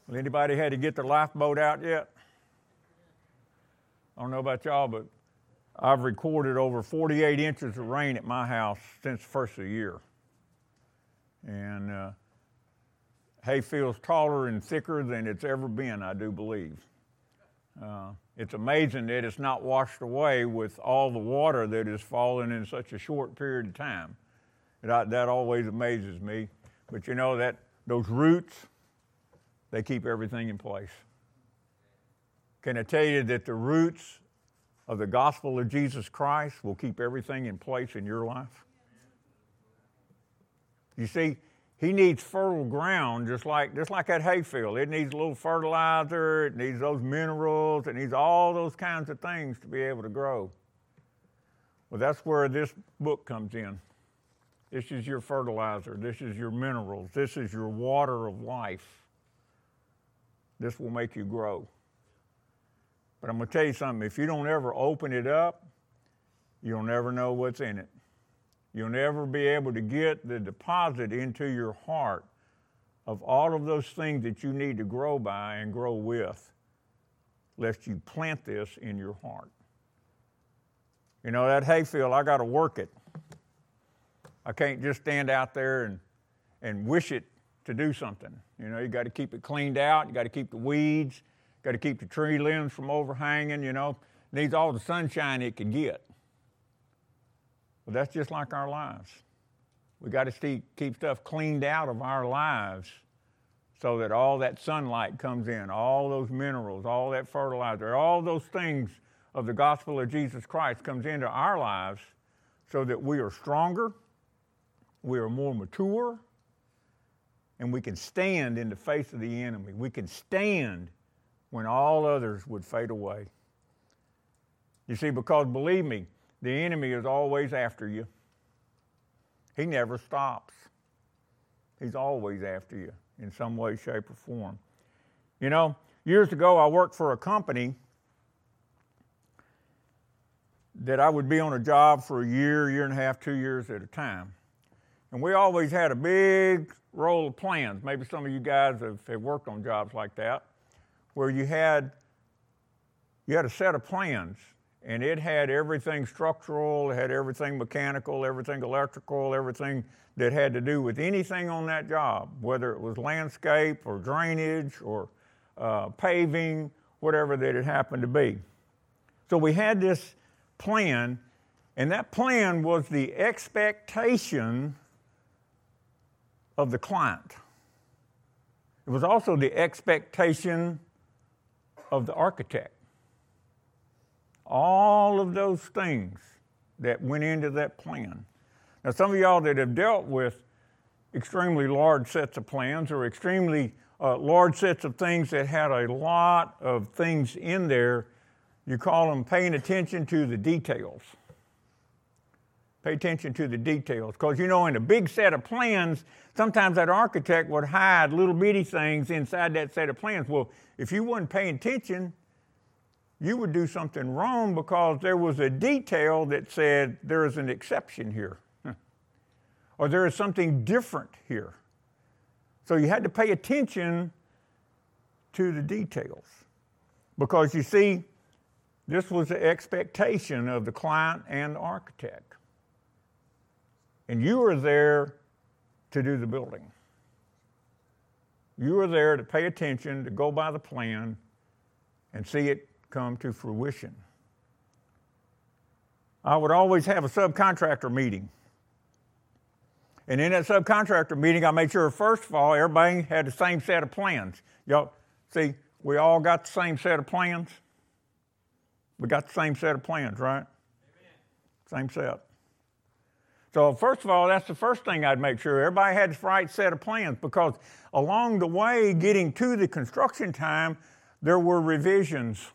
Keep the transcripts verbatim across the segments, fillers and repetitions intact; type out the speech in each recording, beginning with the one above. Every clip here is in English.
Well, anybody had to get their lifeboat out yet? I don't know about y'all, but I've recorded over forty-eight inches of rain at my house since the first of the year. And uh, hay feels taller and thicker than it's ever been, I do believe. Uh, it's amazing that it's not washed away with all the water that has fallen in such a short period of time. That, that always amazes me. But you know, that those roots, they keep everything in place. Can I tell you that the roots of the gospel of Jesus Christ will keep everything in place in your life? You see, he needs fertile ground just like, just like that hayfield. It needs a little fertilizer, it needs those minerals, it needs all those kinds of things to be able to grow. Well, that's where this book comes in. This is your fertilizer, this is your minerals, this is your water of life. This will make you grow. But I'm going to tell you something, if you don't ever open it up, you'll never know what's in it. You'll never be able to get the deposit into your heart of all of those things that you need to grow by and grow with, lest you plant this in your heart. You know, that hayfield, I got to work it. I can't just stand out there and, and wish it to do something. You know, you got to keep it cleaned out. You got to keep the weeds. Got to keep the tree limbs from overhanging. You know, it needs all the sunshine it can get. But that's just like our lives. We got to keep stuff cleaned out of our lives so that all that sunlight comes in, all those minerals, all that fertilizer, all those things of the gospel of Jesus Christ comes into our lives so that we are stronger, we are more mature, and we can stand in the face of the enemy. We can stand when all others would fade away. You see, because believe me, the enemy is always after you. He never stops. He's always after you in some way, shape, or form. You know, years ago I worked for a company that I would be on a job for a year, year and a half, two years at a time. And we always had a big roll of plans. Maybe some of you guys have, have worked on jobs like that, where you had, you had a set of plans. And it had everything structural, it had everything mechanical, everything electrical, everything that had to do with anything on that job, whether it was landscape or drainage or uh, paving, whatever that it happened to be. So we had this plan, and that plan was the expectation of the client. It was also the expectation of the architect. All of those things that went into that plan. Now, some of y'all that have dealt with extremely large sets of plans or extremely uh, large sets of things that had a lot of things in there, you call them paying attention to the details. Pay attention to the details. Because, you know, in a big set of plans, sometimes that architect would hide little bitty things inside that set of plans. Well, if you wasn't paying attention, you would do something wrong because there was a detail that said there is an exception here. Or there is something different here. So you had to pay attention to the details. Because you see, this was the expectation of the client and the architect. And you were there to do the building. You were there to pay attention, to go by the plan, and see it come to fruition. I would always have a subcontractor meeting. And in that subcontractor meeting, I made sure, first of all, everybody had the same set of plans. Y'all, see, we all got the same set of plans? We got the same set of plans, right? Amen. Same set. So first of all, that's the first thing I'd make sure. Everybody had the right set of plans, because along the way, getting to the construction time, there were revisions.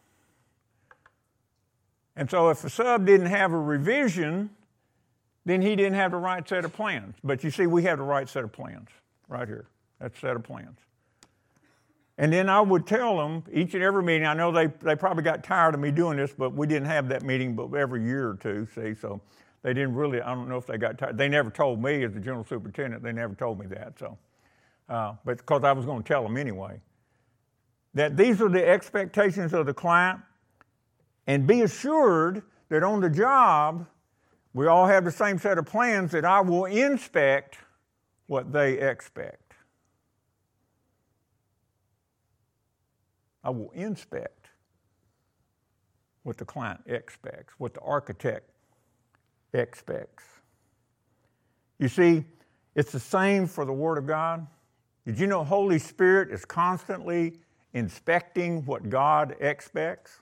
And so if a sub didn't have a revision, then he didn't have the right set of plans. But you see, we have the right set of plans right here. That's a set of plans. And then I would tell them each and every meeting, I know they, they probably got tired of me doing this, but we didn't have that meeting but every year or two, see, so they didn't really, I don't know if they got tired. They never told me as the general superintendent, they never told me that, so. Uh, but because I was going to tell them anyway. that these are the expectations of the client, and be assured that on the job, we all have the same set of plans, that I will inspect what they expect. I will inspect what the client expects, what the architect expects. You see, it's the same for the Word of God. Did you know Holy Spirit is constantly inspecting what God expects?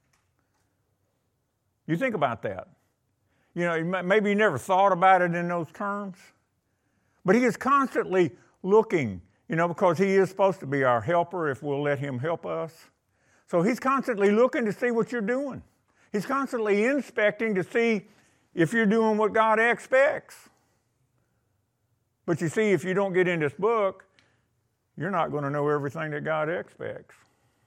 You think about that. You know, maybe you never thought about it in those terms, but He is constantly looking, you know, because He is supposed to be our helper if we'll let Him help us. So He's constantly looking to see what you're doing. He's constantly inspecting to see if you're doing what God expects. But you see, if you don't get in this book, you're not going to know everything that God expects.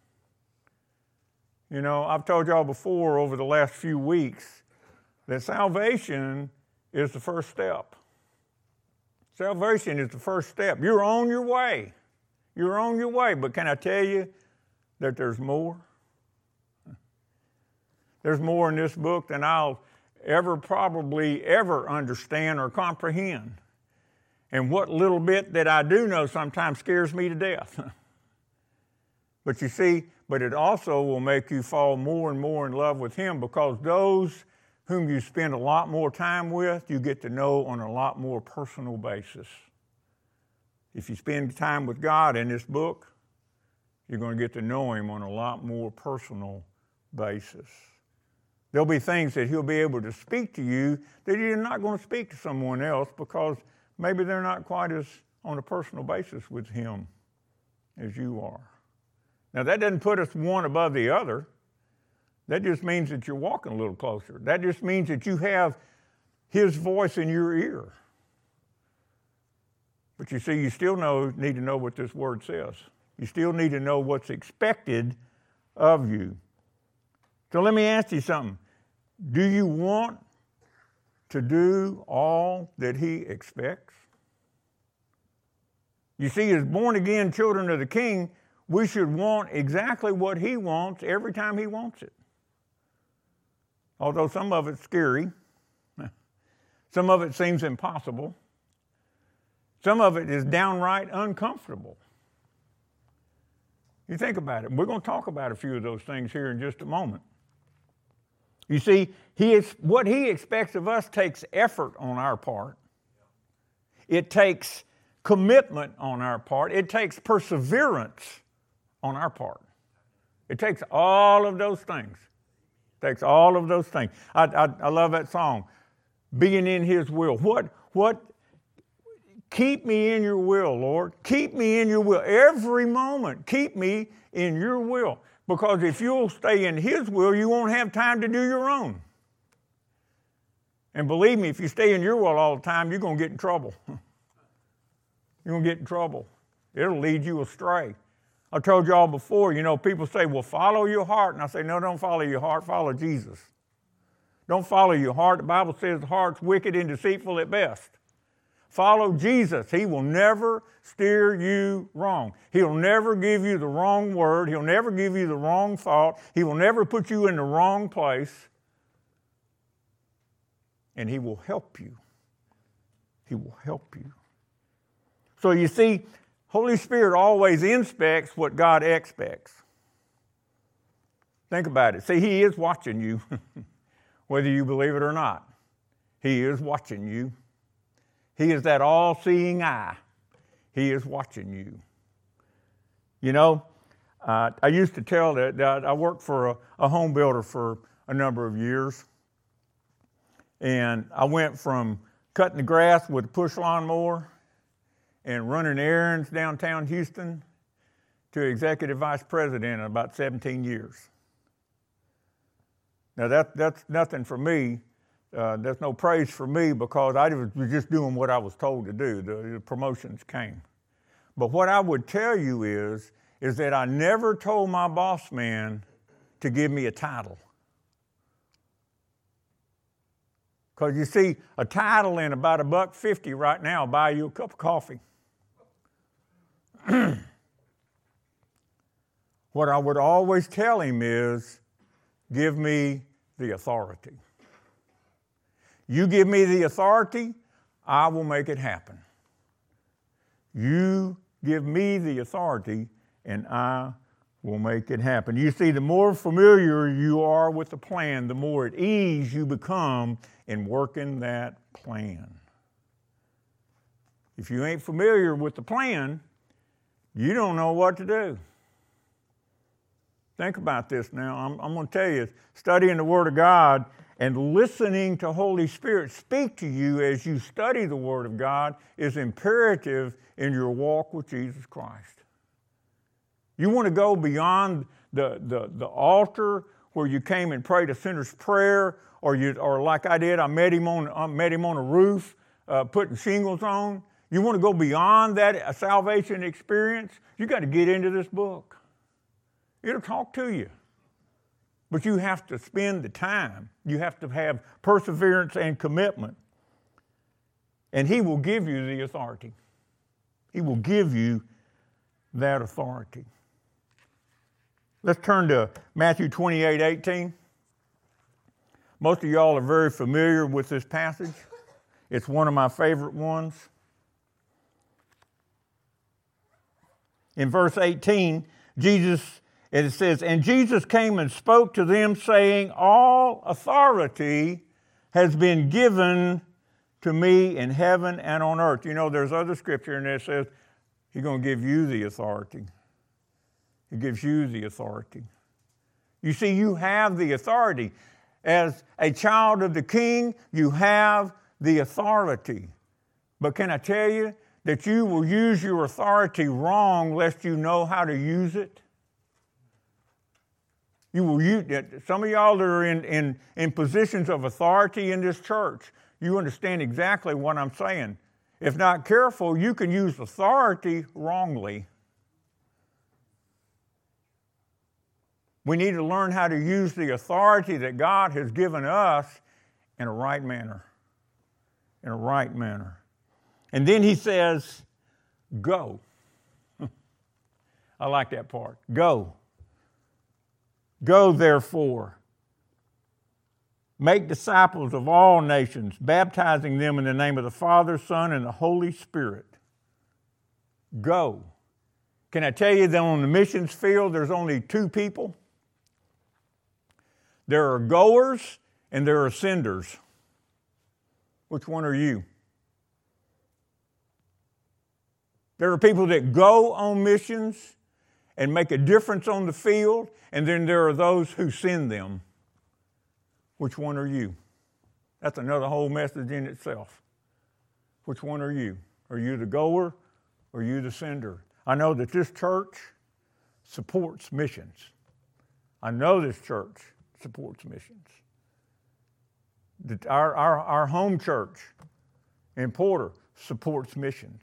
You know, I've told y'all before over the last few weeks that salvation is the first step. Salvation is the first step. You're on your way. You're on your way. But can I tell you that there's more? There's more in this book than I'll ever probably ever understand or comprehend. And what little bit that I do know sometimes scares me to death. But you see, but it also will make you fall more and more in love with Him, because those whom you spend a lot more time with, you get to know on a lot more personal basis. If you spend time with God in this book, you're going to get to know Him on a lot more personal basis. There'll be things that He'll be able to speak to you that you're not going to speak to someone else, because maybe they're not quite as on a personal basis with Him as you are. Now, that doesn't put us one above the other. That just means that you're walking a little closer. That just means that you have His voice in your ear. But you see, you still know, need to know what this Word says. You still need to know what's expected of you. So let me ask you something. Do you want to do all that He expects? You see, as born-again children of the King, we should want exactly what He wants every time He wants it. Although some of it's scary. Some of it seems impossible. Some of it is downright uncomfortable. You think about it. We're going to talk about a few of those things here in just a moment. You see, he is, what He expects of us takes effort on our part. It takes commitment on our part. It takes perseverance on our part. It takes all of those things. It takes all of those things. I, I, I love that song, being in His will. What, what, keep me in your will, Lord. Keep me in your will. Every moment, keep me in your will. Because if you'll stay in His will, you won't have time to do your own. And believe me, if you stay in your will all the time, you're going to get in trouble. You're going to get in trouble. It'll lead you astray. I told y'all before, you know, people say, well, follow your heart. And I say, no, don't follow your heart. Follow Jesus. Don't follow your heart. The Bible says the heart's wicked and deceitful at best. Follow Jesus. He will never steer you wrong. He'll never give you the wrong word. He'll never give you the wrong thought. He will never put you in the wrong place. And He will help you. He will help you. So you see, Holy Spirit always inspects what God expects. Think about it. See, He is watching you, whether you believe it or not. He is watching you. He is that all-seeing eye. He is watching you. You know, uh, I used to tell that, that I worked for a, a home builder for a number of years. And I went from cutting the grass with a push lawnmower and running errands downtown Houston to executive vice president in about seventeen years. Now, that, that's nothing for me. Uh, there's no praise for me, because I was just doing what I was told to do. The, the promotions came. But what I would tell you is, is that I never told my boss man to give me a title. Because you see, a title in about a buck fifty right now will buy you a cup of coffee. what I would always tell him is, give me the authority. You give me the authority, I will make it happen. You give me the authority, and I will make it happen. You see, the more familiar you are with the plan, the more at ease you become in working that plan. If you ain't familiar with the plan, you don't know what to do. Think about this now. I'm, I'm going to tell you, studying the Word of God and listening to Holy Spirit speak to you as you study the Word of God is imperative in your walk with Jesus Christ. You want to go beyond the, the, the altar where you came and prayed a sinner's prayer, or you, or like I did, I met him on, I met him on a roof, uh, putting shingles on. You want to go beyond that a salvation experience? You got to get into this book. It'll talk to you. But you have to spend the time. You have to have perseverance and commitment. And he will give you the authority. He will give you that authority. Let's turn to Matthew twenty-eight eighteen. Most of y'all are very familiar with this passage. It's one of my favorite ones. In verse eighteen, Jesus, it says, and Jesus came and spoke to them, saying, all authority has been given to me in heaven and on earth. You know, there's other scripture in there that says, he's going to give you the authority. He gives you the authority. You see, you have the authority. As a child of the King, you have the authority. But can I tell you that you will use your authority wrong lest you know how to use it? You will use it. Some of y'all that are in, in, in positions of authority in this church, you understand exactly what I'm saying. If not careful, you can use authority wrongly. We need to learn how to use the authority that God has given us in a right manner. In a right manner. And then he says, go. I like that part. Go. Go, therefore. Make disciples of all nations, baptizing them in the name of the Father, Son, and the Holy Spirit. Go. Can I tell you that on the missions field, there's only two people? There are goers and there are senders. Which one are you? There are people that go on missions and make a difference on the field, and then there are those who send them. Which one are you? That's another whole message in itself. Which one are you? Are you the goer or are you the sender? I know that this church supports missions. I know this church supports missions. Our, our, our home church in Porter supports missions.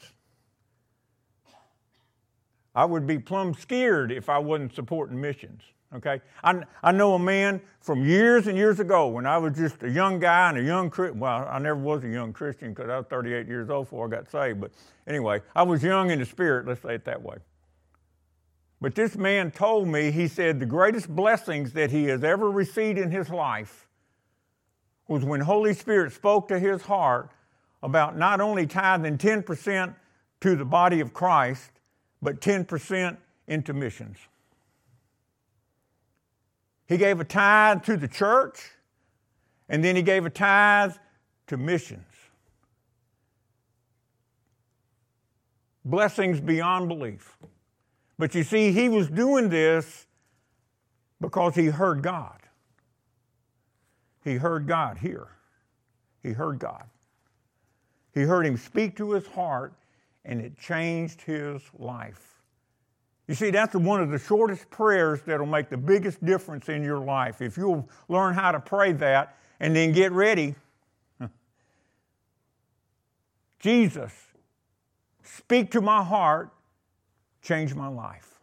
I would be plumb scared if I wasn't supporting missions, okay? I, I know a man from years and years ago when I was just a young guy and a young Christian. Well, I never was a young Christian because I was thirty-eight years old before I got saved. But anyway, I was young in the spirit, let's say it that way. But this man told me, he said, the greatest blessings that he has ever received in his life was when Holy Spirit spoke to his heart about not only tithing ten percent to the body of Christ, but ten percent into missions. He gave a tithe to the church, and then he gave a tithe to missions. Blessings beyond belief. But you see, he was doing this because he heard God. He heard God here. He heard God. He heard him speak to his heart, and it changed his life. You see, that's one of the shortest prayers that'll make the biggest difference in your life. If you'll learn how to pray that and then get ready. Jesus, speak to my heart, change my life.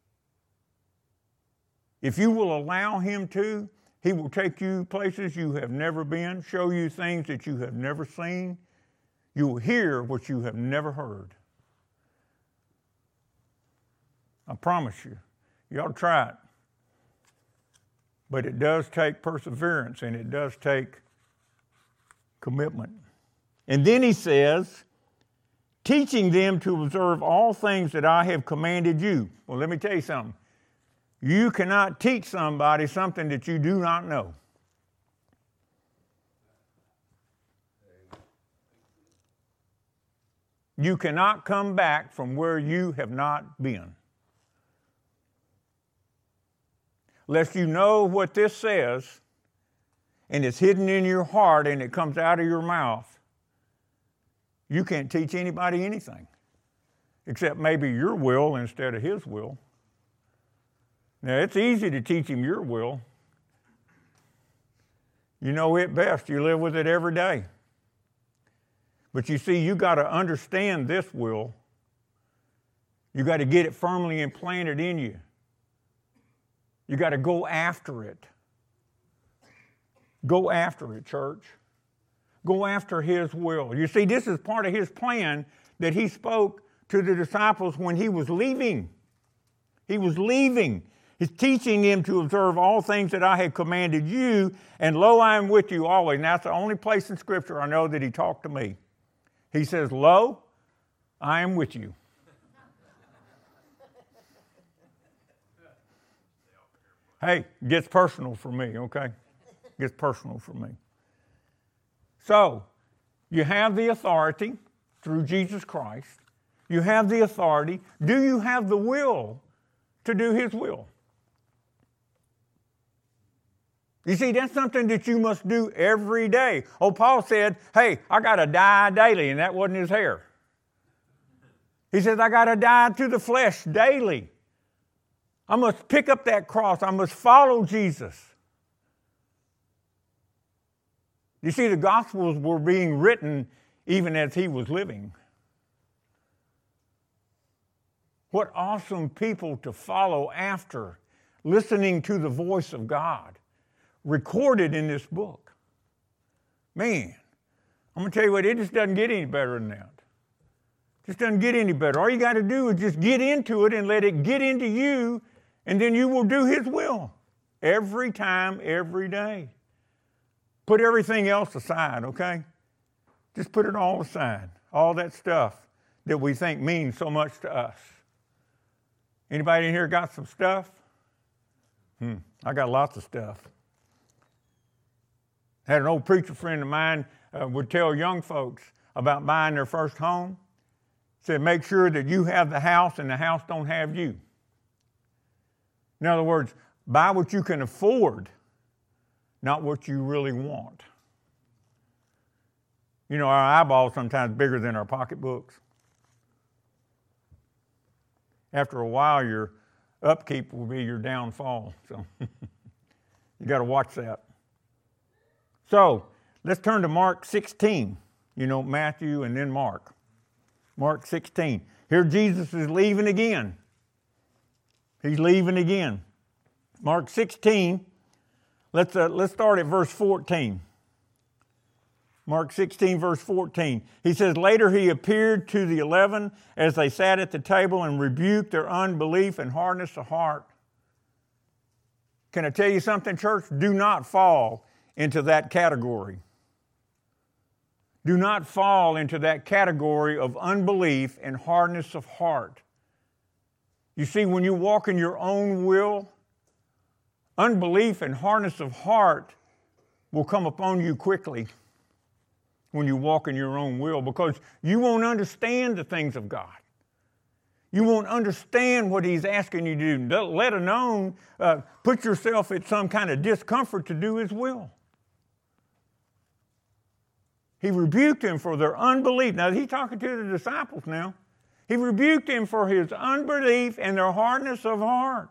If you will allow him to, he will take you places you have never been, show you things that you have never seen. You will hear what you have never heard. I promise you, You ought to try it. But it does take perseverance, and it does take commitment. And then he says, teaching them to observe all things that I have commanded you. Well, let me tell you something. You cannot teach somebody something that you do not know. You cannot come back from where you have not been. Lest you know what this says, and it's hidden in your heart and it comes out of your mouth, you can't teach anybody anything, except maybe your will instead of his will. Now, it's easy to teach him your will. You know it best. You live with it every day. But you see, you got to understand this will. You got to get it firmly implanted in you. You got to go after it. Go after it, church. Go after his will. You see, this is part of his plan that he spoke to the disciples when he was leaving. He was leaving. He's teaching them to observe all things that I have commanded you, and lo, I am with you always. And that's the only place in Scripture I know that he talked to me. He says, lo, I am with you. Hey, it gets personal for me, okay? It gets personal for me. So, you have the authority through Jesus Christ. You have the authority. Do you have the will to do his will? You see, that's something that you must do every day. Oh, Paul said, hey, I got to die daily, and that wasn't his hair. He says, I got to die to the flesh daily. I must pick up that cross. I must follow Jesus. You see, the Gospels were being written even as he was living. What awesome people to follow after, listening to the voice of God, recorded in this book. Man, I'm going to tell you what, it just doesn't get any better than that. It just doesn't get any better. All you got to do is just get into it and let it get into you, and then you will do his will every time, every day. Put everything else aside, okay? Just put it all aside. All that stuff that we think means so much to us. Anybody in here got some stuff? Hmm, I got lots of stuff. Had an old preacher friend of mine uh, would tell young folks about buying their first home. Said, make sure that you have the house and the house don't have you. In other words, buy what you can afford, not what you really want. You know, our eyeballs sometimes bigger than our pocketbooks. After a while, your upkeep will be your downfall. So you got to watch that. So let's turn to Mark sixteen. You know, Matthew and then Mark. Mark sixteen. Here Jesus is leaving again. He's leaving again. Mark sixteen. Let's, uh, let's start at verse fourteen. Mark sixteen, verse fourteen. He says, later he appeared to the eleven as they sat at the table and rebuked their unbelief and hardness of heart. Can I tell you something, church? Do not fall into that category. Do not fall into that category of unbelief and hardness of heart. You see, when you walk in your own will, unbelief and hardness of heart will come upon you quickly when you walk in your own will, because you won't understand the things of God. You won't understand what he's asking you to do, let alone uh, put yourself at some kind of discomfort to do his will. He rebuked him for their unbelief. Now, he's talking to the disciples now. He rebuked him for his unbelief and their hardness of heart.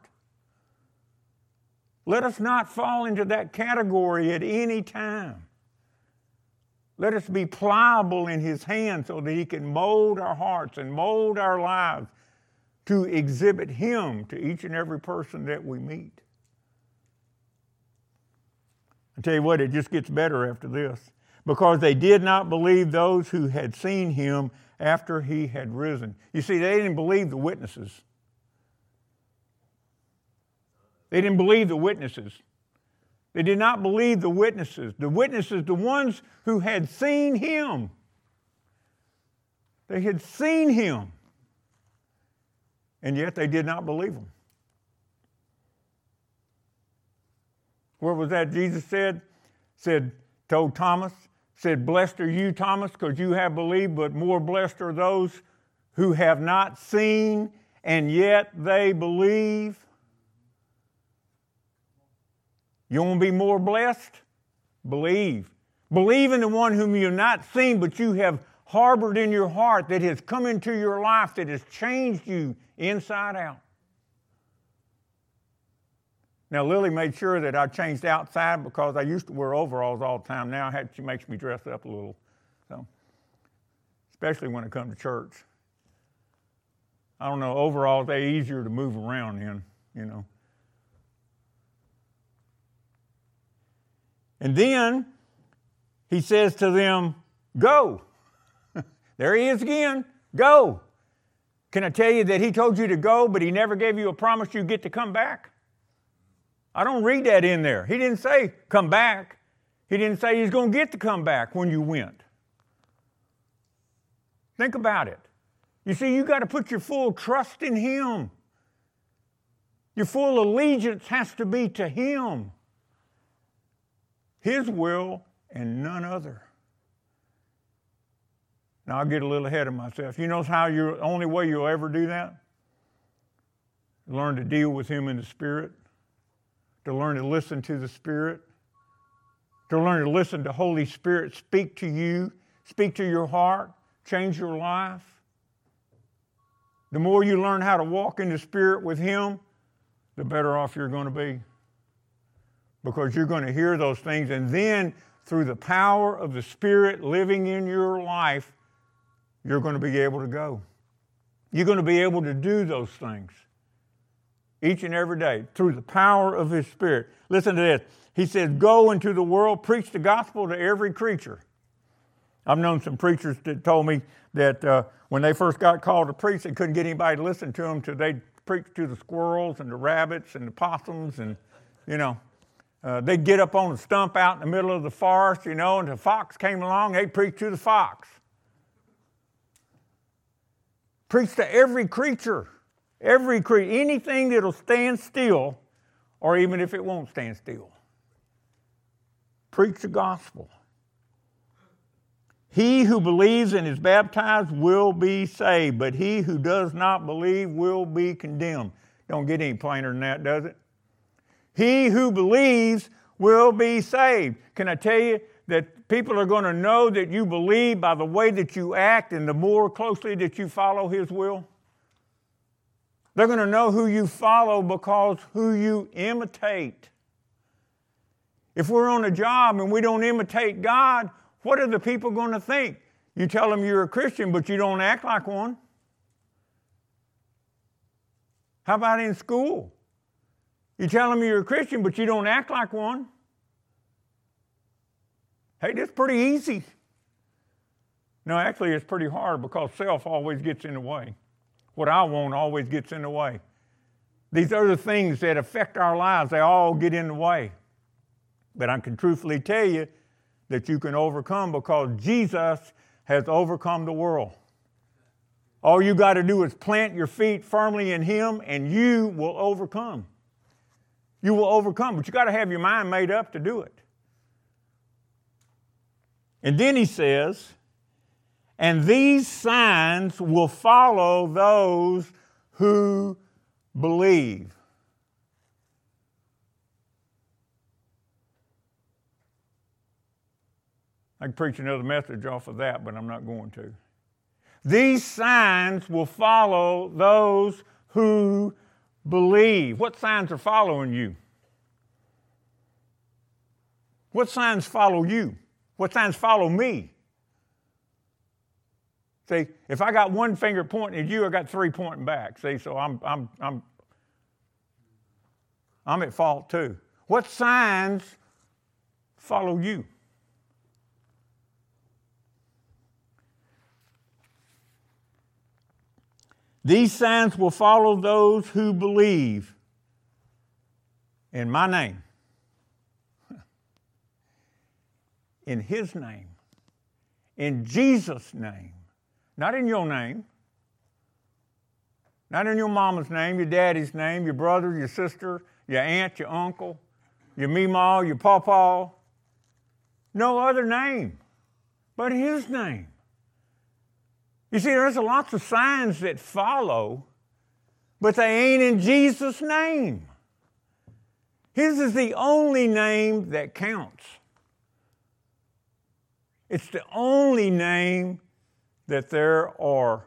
Let us not fall into that category at any time. Let us be pliable in his hand so that he can mold our hearts and mold our lives to exhibit him to each and every person that we meet. I tell you what, it just gets better after this. Because they did not believe those who had seen him after he had risen. You see, they didn't believe the witnesses. They didn't believe the witnesses. They did not believe the witnesses. The witnesses, the ones who had seen him. They had seen him. And yet they did not believe him. Where was that? Jesus said, said, told Thomas, said, blessed are you, Thomas, because you have believed, but more blessed are those who have not seen and yet they believe. You want to be more blessed? Believe. Believe in the one whom you have not seen, but you have harbored in your heart, that has come into your life, that has changed you inside out. Now, Lily made sure that I changed outside because I used to wear overalls all the time. Now I had, she makes me dress up a little, so especially when I come to church. I don't know, overalls, they're easier to move around in, you know. And then he says to them, go. There he is again, go. Can I tell you that he told you to go, but he never gave you a promise you get to come back? I don't read that in there. He didn't say come back. He didn't say he's going to get to come back when you went. Think about it. You see, you got to put your full trust in him. Your full allegiance has to be to him. His will and none other. Now, I'll get a little ahead of myself. You know how the only way you'll ever do that? Learn to deal with him in the Spirit. To learn to listen to the Spirit. To learn to listen to Holy Spirit speak to you, speak to your heart, change your life. The more you learn how to walk in the Spirit with him, the better off you're going to be. Because you're going to hear those things, and then through the power of the Spirit living in your life, you're going to be able to go. You're going to be able to do those things each and every day through the power of his Spirit. Listen to this. He says, go into the world, preach the gospel to every creature. I've known some preachers that told me that uh, when they first got called to preach, they couldn't get anybody to listen to them until they'd preach to the squirrels and the rabbits and the possums and, you know, Uh, they'd get up on a stump out in the middle of the forest, you know, and the fox came along, they'd preach to the fox. Preach to every creature, every creature, anything that'll stand still, or even if it won't stand still. Preach the gospel. He who believes and is baptized will be saved, but he who does not believe will be condemned. Don't get any plainer than that, does it? He who believes will be saved. Can I tell you that people are going to know that you believe by the way that you act and the more closely that you follow his will? They're going to know who you follow because who you imitate. If we're on a job and we don't imitate God, what are the people going to think? You tell them you're a Christian, but you don't act like one. How about in school? You tell them you're a Christian, but you don't act like one. Hey, that's pretty easy. No, actually, it's pretty hard because self always gets in the way. What I want always gets in the way. These other things that affect our lives, they all get in the way. But I can truthfully tell you that you can overcome because Jesus has overcome the world. All you got to do is plant your feet firmly in him and you will overcome. You will overcome, but you got to have your mind made up to do it. And then he says, and these signs will follow those who believe. I can preach another message off of that, but I'm not going to. These signs will follow those who believe. What signs are following you? What signs follow you? What signs follow me? See, if I got one finger pointing at you, I got three pointing back. See, so I'm I'm I'm I'm at fault too. What signs follow you? These signs will follow those who believe. In my name. In His name. In Jesus' name. Not in your name. Not in your mama's name, your daddy's name, your brother, your sister, your aunt, your uncle, your meemaw, your pawpaw. No other name but His name. You see, there's lots of signs that follow, but they ain't in Jesus' name. His is the only name that counts. It's the only name that there are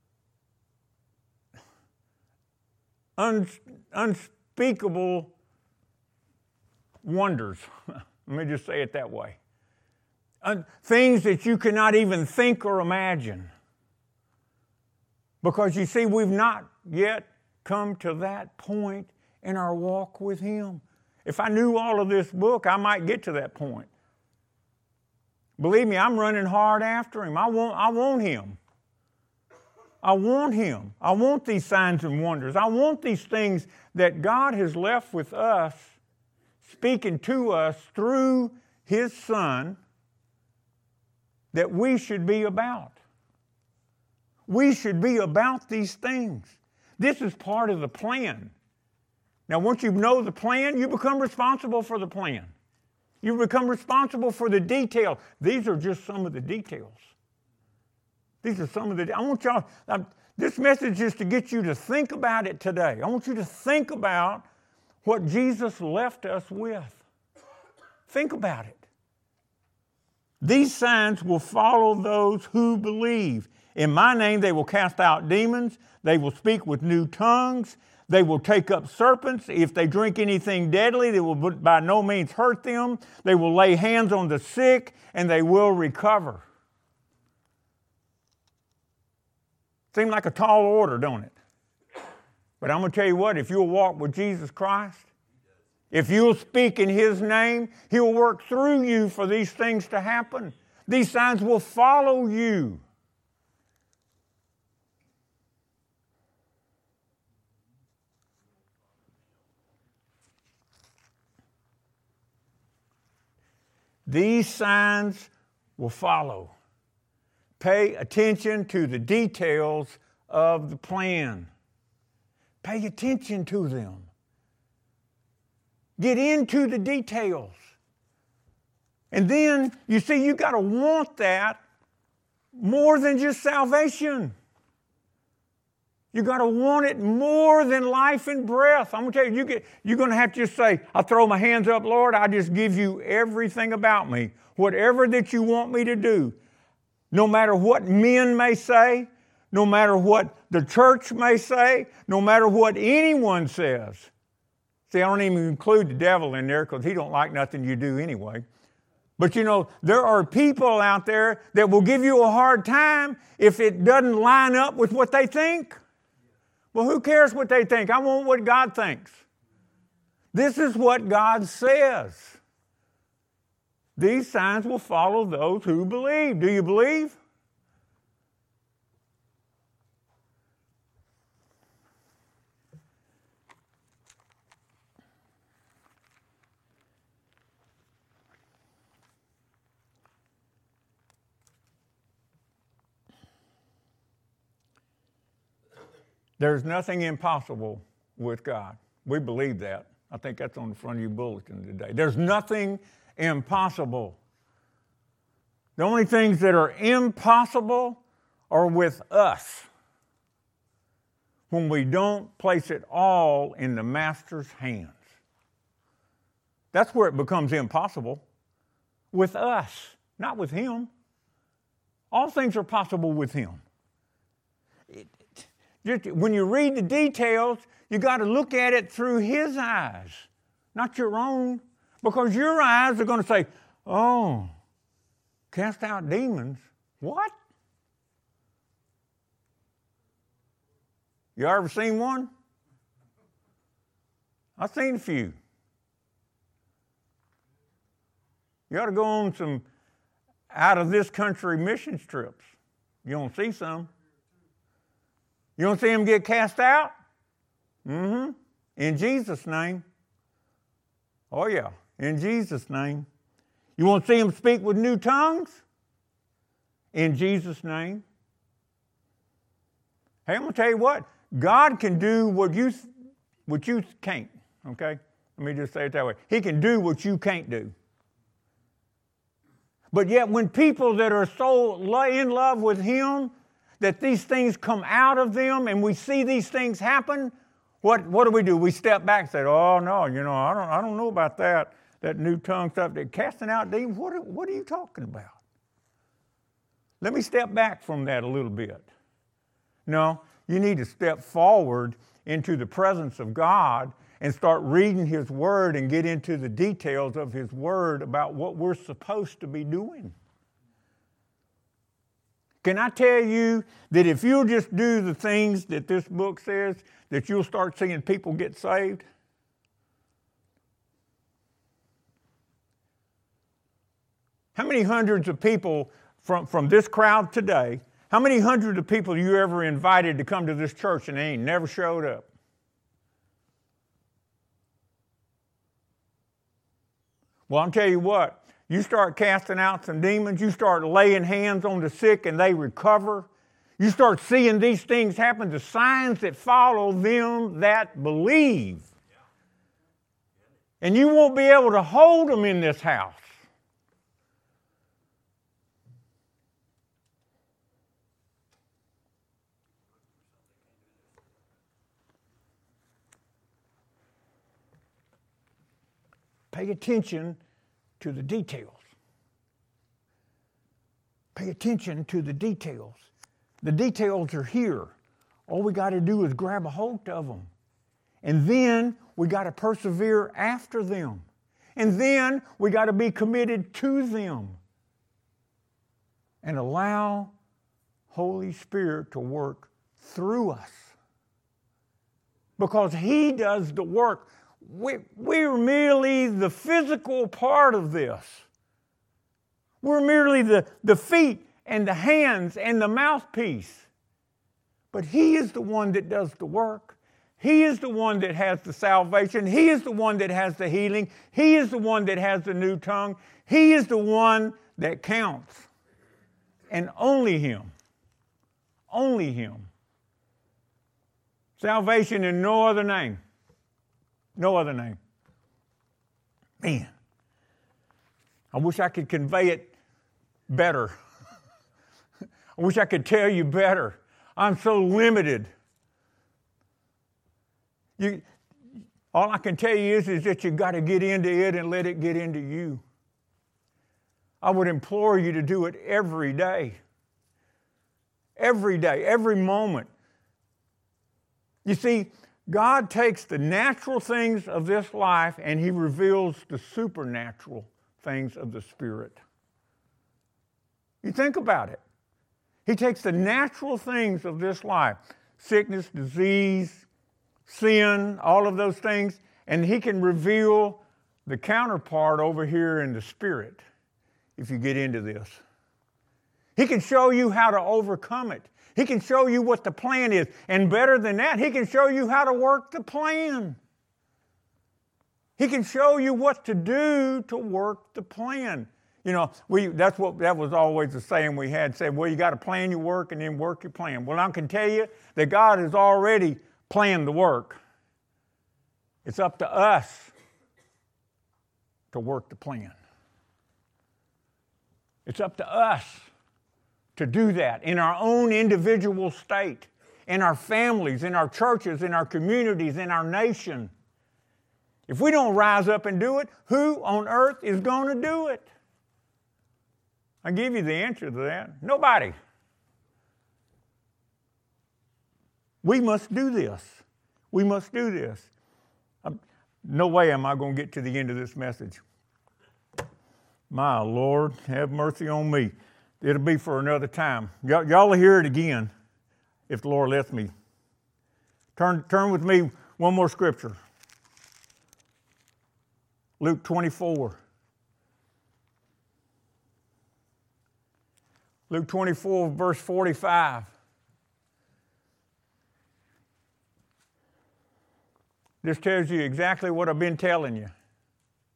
unspeakable wonders. Let me just say it that way. Un- things that you cannot even think or imagine. Because you see, we've not yet come to that point in our walk with Him. If I knew all of this book, I might get to that point. Believe me, I'm running hard after Him. I want, I want Him. I want Him. I want these signs and wonders. I want these things that God has left with us, speaking to us through His Son, that we should be about. We should be about these things. This is part of the plan. Now, once you know the plan, you become responsible for the plan. You become responsible for the detail. These are just some of the details. These are some of the, I want y'all, um, this message is to get you to think about it today. I want you to think about what Jesus left us with. Think about it. These signs will follow those who believe. In my name they will cast out demons. They will speak with new tongues. They will take up serpents. If they drink anything deadly, they will by no means hurt them. They will lay hands on the sick, and they will recover. Seems like a tall order, don't it? But I'm going to tell you what, if you'll walk with Jesus Christ, if you'll speak in His name, He'll work through you for these things to happen. These signs will follow you. These signs will follow. Pay attention to the details of the plan. Pay attention to them. Get into the details. And then, you see, you got to want that more than just salvation. You got to want it more than life and breath. I'm going to tell you, you get, you're going to have to just say, I throw my hands up, Lord, I just give you everything about me. Whatever that you want me to do. No matter what men may say, no matter what the church may say, no matter what anyone says. See, I don't even include the devil in there because he don't like nothing you do anyway. But you know, there are people out there that will give you a hard time if it doesn't line up with what they think. Well, who cares what they think? I want what God thinks. This is what God says. These signs will follow those who believe. Do you believe? There's nothing impossible with God. We believe that. I think that's on the front of your bulletin today. There's nothing impossible. The only things that are impossible are with us when we don't place it all in the Master's hands. That's where it becomes impossible. With us, not with Him. All things are possible with Him. It, Just, when you read the details, you got to look at it through His eyes, not your own. Because your eyes are going to say, oh, cast out demons. What? You ever seen one? I've seen a few. You ought to go on some out of this country mission trips. You don't see some. You don't see them get cast out? Mm-hmm. In Jesus' name. Oh, yeah, in Jesus' name. You want to see them speak with new tongues? In Jesus' name. Hey, I'm going to tell you what. God can do what you, what you can't, okay? Let me just say it that way. He can do what you can't do. But yet when people that are so in love with Him, that these things come out of them and we see these things happen, what, what do we do? We step back and say, oh, no, you know, I don't, I don't know about that, that new tongue stuff. They're casting out demons. What are, what are you talking about? Let me step back from that a little bit. No, you need to step forward into the presence of God and start reading His Word and get into the details of His Word about what we're supposed to be doing. Can I tell you that if you'll just do the things that this book says, that you'll start seeing people get saved? How many hundreds of people from, from this crowd today, how many hundreds of people you ever invited to come to this church and they ain't never showed up? Well, I'm telling you what, you start casting out some demons, you start laying hands on the sick and they recover. You start seeing these things happen, the signs that follow them that believe. And you won't be able to hold them in this house. Pay attention to the details. Pay attention to the details. The details are here. All we got to do is grab a hold of them. And then we got to persevere after them. And then we got to be committed to them. And allow Holy Spirit to work through us. Because He does the work. We, we're merely the physical part of this. We're merely the, the feet and the hands and the mouthpiece. But He is the one that does the work. He is the one that has the salvation. He is the one that has the healing. He is the one that has the new tongue. He is the one that counts. And only Him. Only Him. Salvation in no other name. No other name. Man, I wish I could convey it better. I wish I could tell you better. I'm so limited. You, all I can tell you is, is that you've got to get into it and let it get into you. I would implore you to do it every day. Every day, every moment. You see, God takes the natural things of this life and He reveals the supernatural things of the Spirit. You think about it. He takes the natural things of this life, sickness, disease, sin, all of those things, and He can reveal the counterpart over here in the Spirit if you get into this. He can show you how to overcome it. He can show you what the plan is. And better than that, He can show you how to work the plan. He can show you what to do to work the plan. You know, we that's what that was always the saying we had, said, well, you got to plan your work and then work your plan. Well, I can tell you that God has already planned the work. It's up to us to work the plan. It's up to us to do that in our own individual state, in our families, in our churches, in our communities, in our nation. If we don't rise up and do it, who on earth is going to do it? I give you the answer to that. Nobody. We must do this. We must do this. I'm, no way am I going to get to the end of this message. My Lord, have mercy on me. It'll be for another time. Y- y'all will hear it again if the Lord lets me. Turn, turn with me one more scripture. Luke twenty-four. Luke twenty-four, verse forty-five. This tells you exactly what I've been telling you.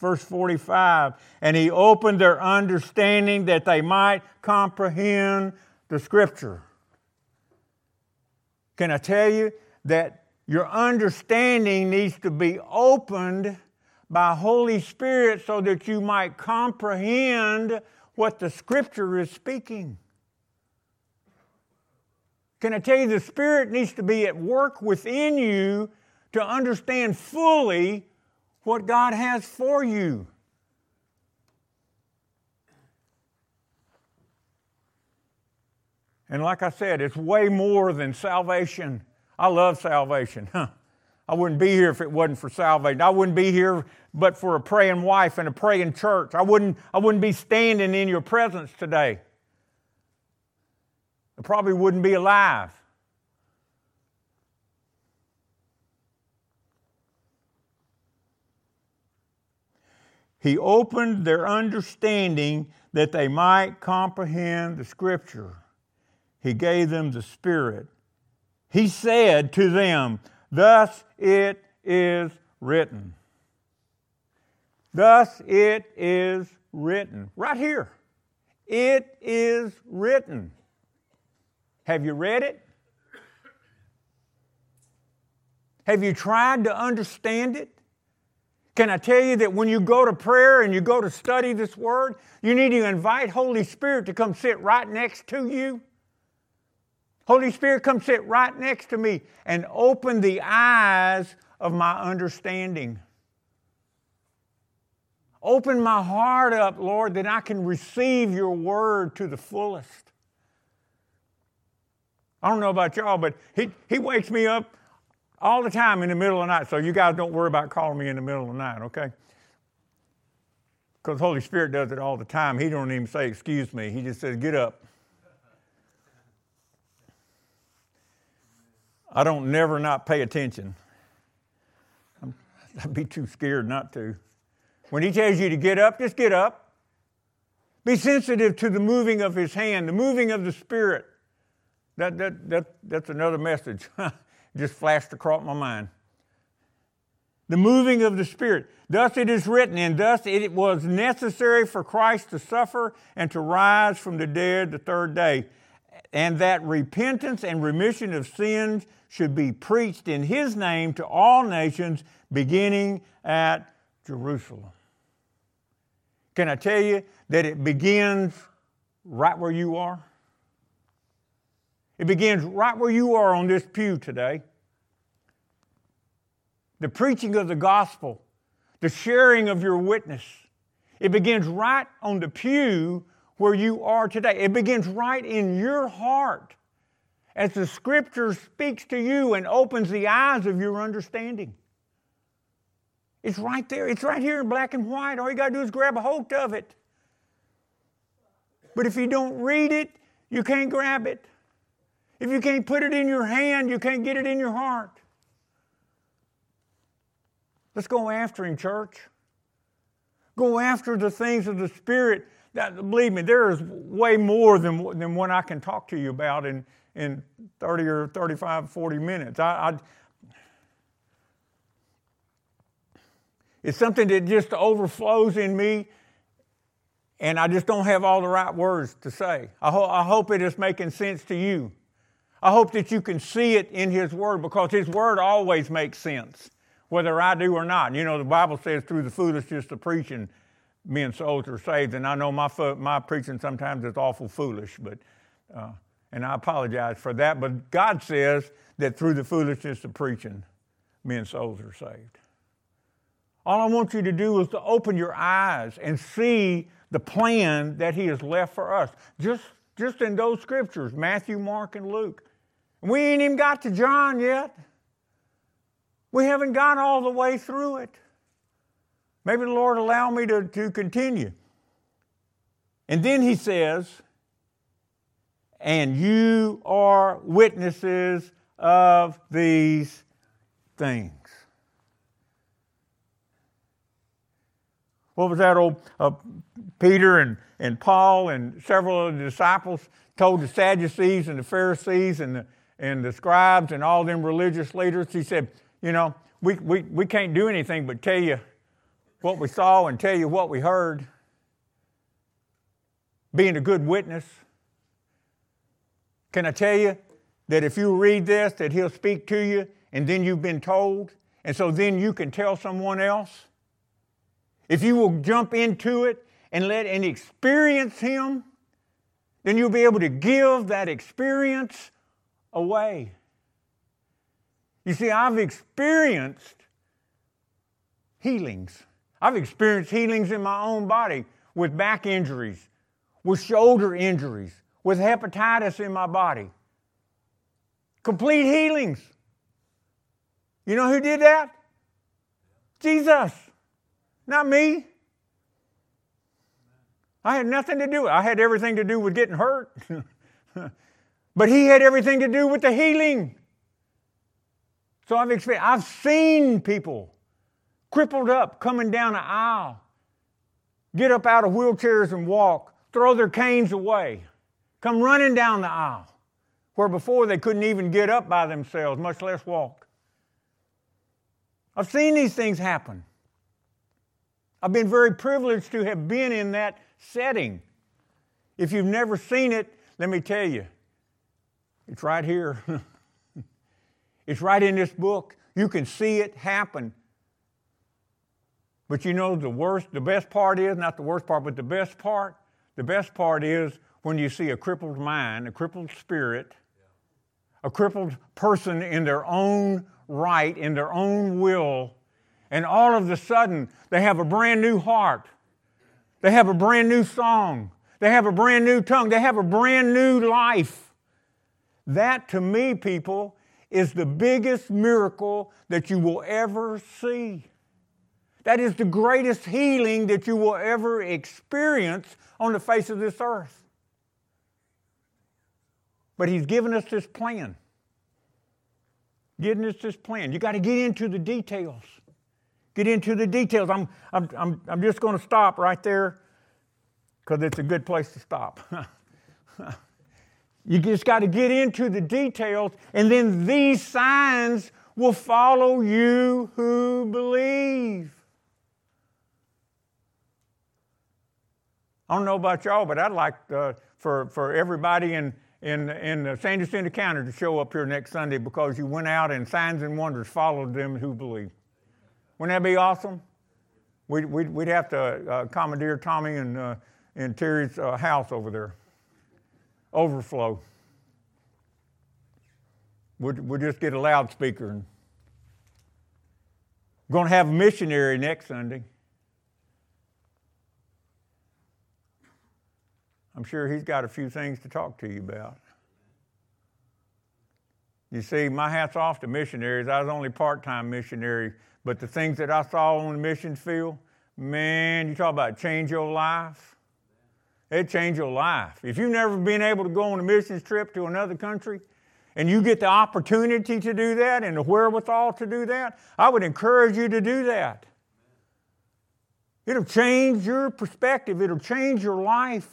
verse forty-five. And he opened their understanding that they might comprehend the Scripture. Can I tell you that your understanding needs to be opened by Holy Spirit so that you might comprehend what the Scripture is speaking? Can I tell you the Spirit needs to be at work within you to understand fully what God has for you? And like I said, it's way more than salvation. I love salvation. Huh. I wouldn't be here if it wasn't for salvation. I wouldn't be here but for a praying wife and a praying church. I wouldn't, I wouldn't be standing in your presence today. I probably wouldn't be alive. He opened their understanding that they might comprehend the Scripture. He gave them the Spirit. He said to them, thus it is written. Thus it is written. Right here. It is written. Have you read it? Have you tried to understand it? Can I tell you that when you go to prayer and you go to study this Word, you need to invite Holy Spirit to come sit right next to you? Holy Spirit, come sit right next to me and open the eyes of my understanding. Open my heart up, Lord, that I can receive your Word to the fullest. I don't know about y'all, but he, he wakes me up all the time in the middle of the night. So you guys don't worry about calling me in the middle of the night, okay? Because the Holy Spirit does it all the time. He don't even say, excuse me. He just says, get up. I don't never not pay attention. I'm, I'd be too scared not to. When he tells you to get up, just get up. Be sensitive to the moving of his hand, the moving of the Spirit. That, that, that, that's another message. Just flashed across my mind. The moving of the Spirit. Thus it is written, and thus it was necessary for Christ to suffer and to rise from the dead the third day, and that repentance and remission of sins should be preached in his name to all nations, beginning at Jerusalem. Can I tell you that it begins right where you are? It begins right where you are on this pew today. The preaching of the gospel, the sharing of your witness. It begins right on the pew where you are today. It begins right in your heart as the Scripture speaks to you and opens the eyes of your understanding. It's right there. It's right here in black and white. All you got to do is grab a hold of it. But if you don't read it, you can't grab it. If you can't put it in your hand, you can't get it in your heart. Let's go after him, church. Go after the things of the Spirit. That, believe me, there is way more than, than what I can talk to you about in, in thirty or thirty-five, forty minutes. I, I, it's something that just overflows in me, and I just don't have all the right words to say. I, ho- I hope it is making sense to you. I hope that you can see it in His Word, because His Word always makes sense, whether I do or not. You know, the Bible says through the foolishness of preaching, men's souls are saved. And I know my fo- my preaching sometimes is awful foolish, but uh, and I apologize for that. But God says that through the foolishness of preaching, men's souls are saved. All I want you to do is to open your eyes and see the plan that He has left for us. Just, just in those scriptures, Matthew, Mark, and Luke. We ain't even got to John yet. We haven't got all the way through it. Maybe the Lord allow me to, to continue. And then He says, and you are witnesses of these things. What was that old uh, Peter and, and Paul and several of the disciples told the Sadducees and the Pharisees and the, and the scribes and all them religious leaders? He said, you know, we, we, we can't do anything but tell you what we saw and tell you what we heard. Being a good witness. Can I tell you that if you read this, that He'll speak to you and then you've been told, and so then you can tell someone else? If you will jump into it and let and experience Him, then you'll be able to give that experience away. You see, I've experienced healings. I've experienced healings in my own body with back injuries, with shoulder injuries, with hepatitis in my body. Complete healings. You know who did that? Jesus, not me. I had nothing to do with it. I had everything to do with getting hurt. But He had everything to do with the healing. So I've experienced, I've seen people crippled up coming down the aisle, get up out of wheelchairs and walk, throw their canes away, come running down the aisle, where before they couldn't even get up by themselves, much less walk. I've seen these things happen. I've been very privileged to have been in that setting. If you've never seen it, let me tell you, it's right here. It's right in this book. You can see it happen. But you know the worst, the best part is, not the worst part, but the best part, the best part is when you see a crippled mind, a crippled spirit, a crippled person in their own right, in their own will, and all of a sudden they have a brand new heart. They have a brand new song. They have a brand new tongue. They have a brand new life. That, to me, people, is the biggest miracle that you will ever see. That is the greatest healing that you will ever experience on the face of this earth. But He's given us this plan. Giving us this plan. You got to get into the details. Get into the details. I'm, I'm, I'm, I'm just going to stop right there because it's a good place to stop. You just got to get into the details, and then these signs will follow you who believe. I don't know about y'all, but I'd like uh, for, for everybody in, in, in uh, San Jacinto County to show up here next Sunday because you went out and signs and wonders followed them who believe. Wouldn't that be awesome? We'd, we'd, we'd have to uh, commandeer Tommy and, uh, and Terry's uh, house over there. Overflow. We'll, we'll just get a loudspeaker. And we're going to have a missionary next Sunday. I'm sure he's got a few things to talk to you about. You see, my hat's off to missionaries. I was only part-time missionary, but the things that I saw on the mission field, man, you talk about change your life. It changed your life. If you've never been able to go on a missions trip to another country and you get the opportunity to do that and the wherewithal to do that, I would encourage you to do that. It'll change your perspective. It'll change your life.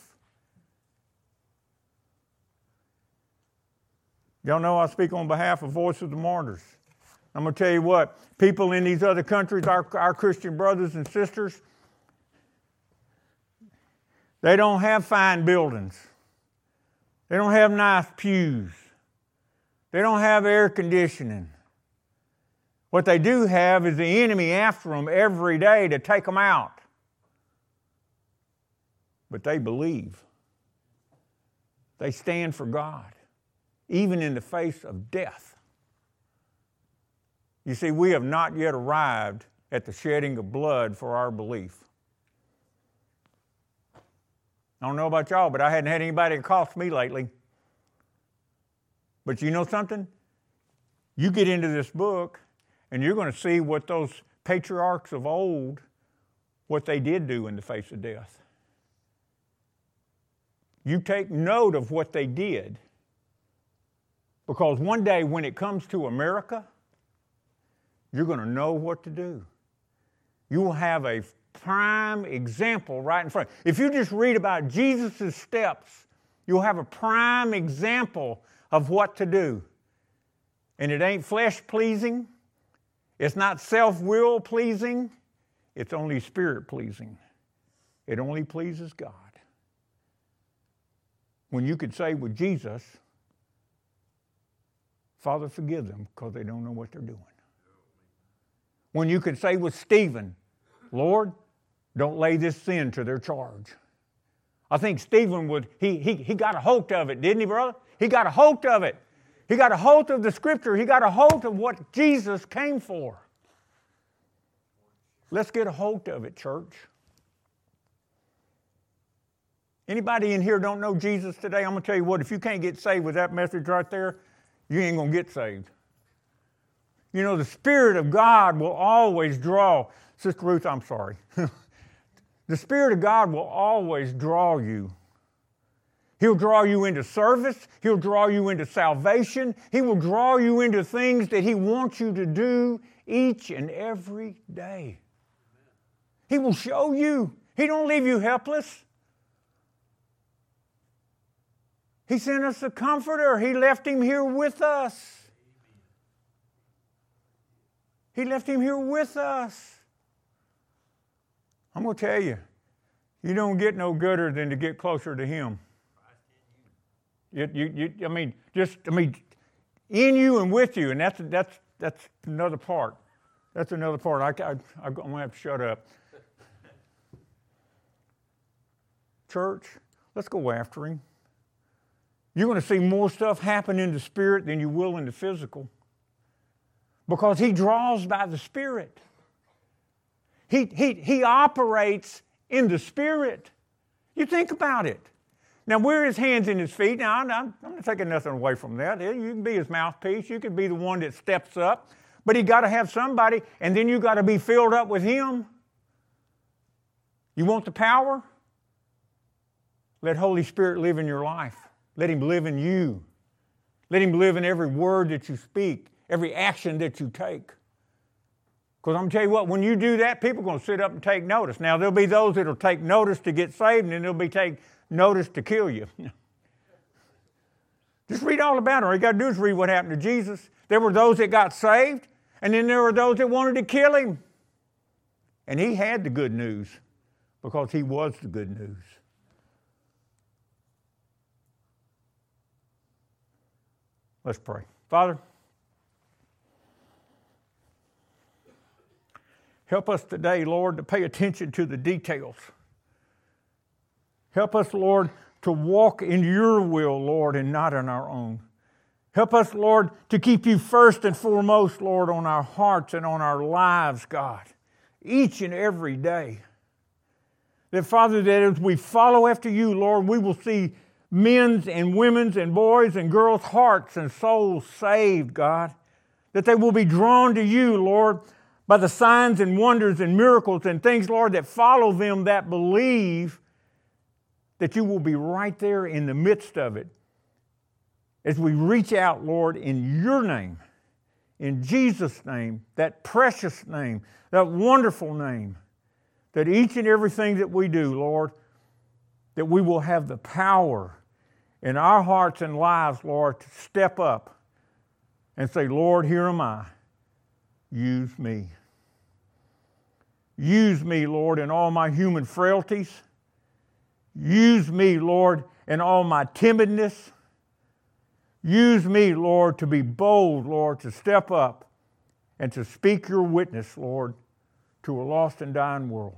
Y'all know I speak on behalf of Voice of the Martyrs. I'm going to tell you what, people in these other countries, our, our Christian brothers and sisters, they don't have fine buildings. They don't have nice pews. They don't have air conditioning. What they do have is the enemy after them every day to take them out. But they believe. They stand for God, even in the face of death. You see, we have not yet arrived at the shedding of blood for our belief. I don't know about y'all, but I hadn't had anybody accost me lately. But you know something? You get into this book, and you're going to see what those patriarchs of old, what they did do in the face of death. You take note of what they did, because one day when it comes to America, you're going to know what to do. You will have a prime example right in front. If you just read about Jesus' steps, you'll have a prime example of what to do. And it ain't flesh-pleasing. It's not self-will pleasing. it's only spirit-pleasing. It only pleases God. When you could say with Jesus, Father, forgive them because they don't know what they're doing. When you could say with Stephen, Lord, don't lay this sin to their charge. I think Stephen would, he, he, he got a hold of it, didn't he, brother? He got a hold of it. He got a hold of the Scripture. He got a hold of what Jesus came for. Let's get a hold of it, church. Anybody in here don't know Jesus today? I'm going to tell you what, if you can't get saved with that message right there, you ain't going to get saved. You know, the Spirit of God will always draw. Sister Ruth, I'm sorry. The Spirit of God will always draw you. He'll draw you into service. He'll draw you into salvation. He will draw you into things that He wants you to do each and every day. He will show you. He don't leave you helpless. He sent us a comforter. He left Him here with us. He left Him here with us. I'm going to tell you, you don't get no gooder than to get closer to Him. You, you, you, I mean, just, I mean, in you and with you, and that's that's that's another part. That's another part. I, I, I'm going to have to shut up. Church, let's go after Him. You're going to see more stuff happen in the Spirit than you will in the physical. Because He draws by the Spirit. He, he, he operates in the Spirit. You think about it. Now, we're His hands and His feet. Now, I'm, I'm not taking nothing away from that. You can be His mouthpiece. You can be the one that steps up. But He got to have somebody, and then you got to be filled up with Him. You want the power? Let Holy Spirit live in your life. Let Him live in you. Let Him live in every word that you speak, every action that you take. Because I'm going to tell you what, when you do that, people are going to sit up and take notice. Now, there'll be those that will take notice to get saved, and then there'll be take notice to kill you. Just read all about it. All you got to do is read what happened to Jesus. There were those that got saved, and then there were those that wanted to kill Him. And He had the good news because He was the good news. Let's pray. Father, help us today, Lord, to pay attention to the details. Help us, Lord, to walk in your will, Lord, and not in our own. Help us, Lord, to keep you first and foremost, Lord, on our hearts and on our lives, God, each and every day. That, Father, that as we follow after you, Lord, we will see men's and women's and boys' and girls' hearts and souls saved, God. That they will be drawn to you, Lord, by the signs and wonders and miracles and things, Lord, that follow them that believe, that you will be right there in the midst of it. As we reach out, Lord, in your name, in Jesus' name, that precious name, that wonderful name, that each and everything that we do, Lord, that we will have the power in our hearts and lives, Lord, to step up and say, Lord, here am I. Use me. Use me, Lord, in all my human frailties. Use me, Lord, in all my timidness. Use me, Lord, to be bold, Lord, to step up and to speak your witness, Lord, to a lost and dying world.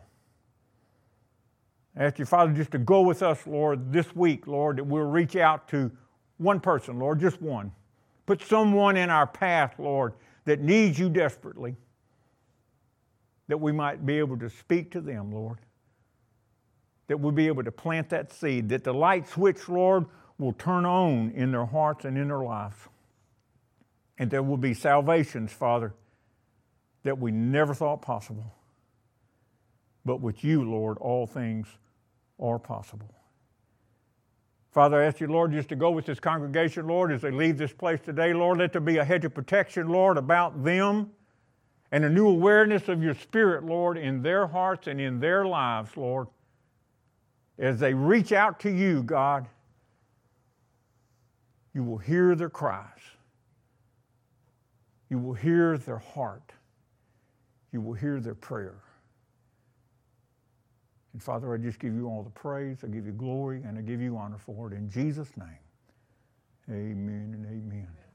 I ask you, Father, just to go with us, Lord, this week, Lord, that we'll reach out to one person, Lord, just one. Put someone in our path, Lord, that needs you desperately, that we might be able to speak to them, Lord. That we'll be able to plant that seed, that the light switch, Lord, will turn on in their hearts and in their lives. And there will be salvations, Father, that we never thought possible. But with you, Lord, all things are possible. Father, I ask you, Lord, just to go with this congregation, Lord, as they leave this place today, Lord, let there be a hedge of protection, Lord, about them and a new awareness of your Spirit, Lord, in their hearts and in their lives, Lord, as they reach out to you, God. You will hear their cries. You will hear their heart. You will hear their prayer. And Father, I just give you all the praise, I give you glory, and I give you honor for it in Jesus' name. Amen and amen.